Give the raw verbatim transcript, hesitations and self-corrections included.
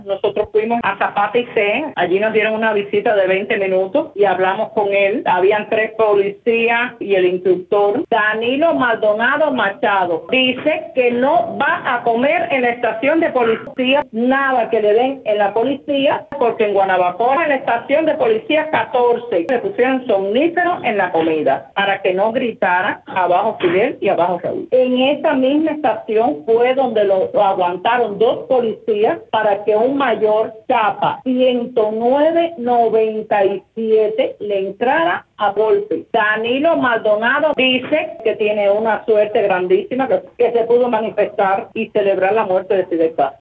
Nosotros fuimos a Zapata y C, allí nos dieron una visita de veinte minutos y hablamos con él. Habían tres policías y el instructor. Danilo Maldonado Machado dice que no va a comer en la estación de policía nada que le den en la policía, porque en Guanabacoa, en la estación de policía catorce, le pusieron somníferos en la comida para que no gritara abajo Fidel y abajo Raúl. En esa misma estación fue donde lo, lo aguantaron dos policías para que un mayor capa ciento nueve noventa y siete le entrara a golpe. Danilo Maldonado dice que tiene una suerte grandísima, que, que se pudo manifestar y celebrar la muerte de Fidel Castro.